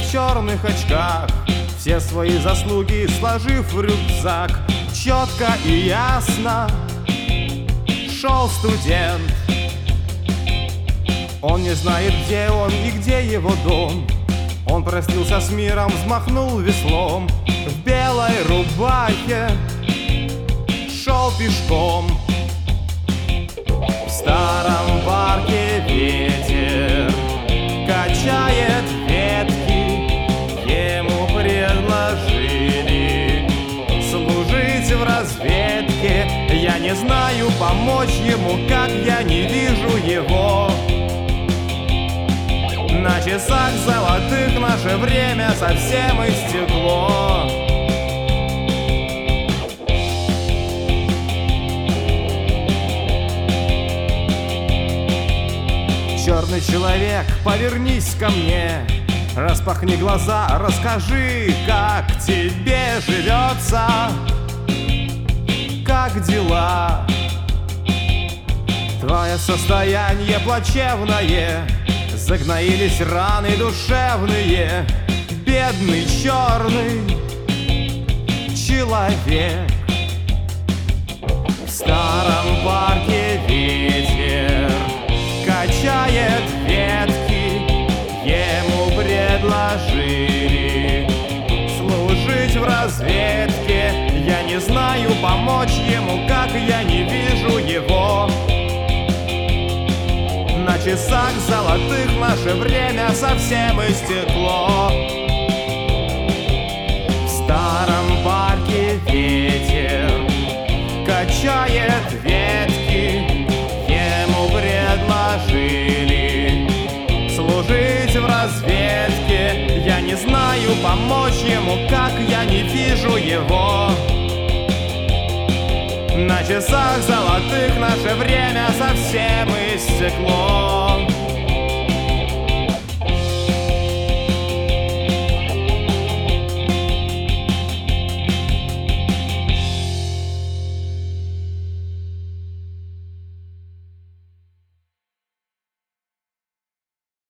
в черных очках, все свои заслуги сложив в рюкзак. Четко и ясно шел студент. Он не знает, где он и где его дом. Он простился с миром, взмахнул веслом. В белой рубахе шел пешком. В старом парке ветер качает ветки. Ему предложили служить в разведке. Я не знаю, помочь ему, как я не вижу его. На часах золотых наше время совсем истекло. Черный человек, повернись ко мне, распахни глаза, расскажи, как тебе живется, как дела. Твое состояние плачевное, загноились раны душевные. Бедный черный человек. В старом парке ветер качает ветки. Ему предложили служить в разведке. Я не знаю, помочь ему, как я не вижу его. На часах золотых наше время совсем истекло. В старом парке ветер качает ветки. Ему предложили служить в разведке. Я не знаю, помочь ему, как я не вижу его. На часах золотых наше время совсем истекло.